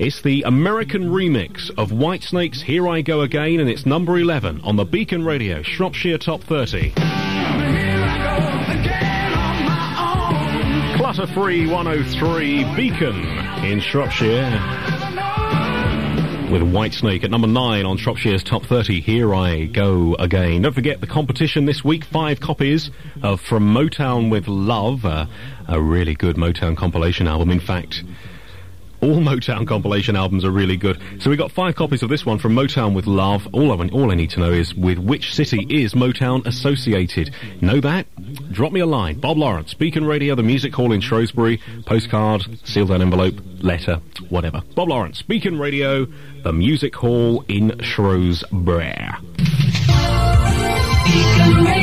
It's the American remix of Whitesnake's Here I Go Again, and it's number 11 on the Beacon Radio Shropshire Top 30. Clutter-free 103 Beacon in Shropshire, with Whitesnake at number 9 on Shropshire's Top 30. Here I Go Again. Don't forget the competition this week, 5 copies of From Motown with Love, a really good Motown compilation album. In fact, all Motown compilation albums are really good. So we got 5 copies of this one, From Motown with Love. All I need to know is with which city is Motown associated. Know that? Drop me a line. Bob Lawrence, Beacon Radio, the Music Hall in Shrewsbury. Postcard, sealed down envelope, letter, whatever. Bob Lawrence, Beacon Radio, the Music Hall in Shrewsbury. Beacon Radio.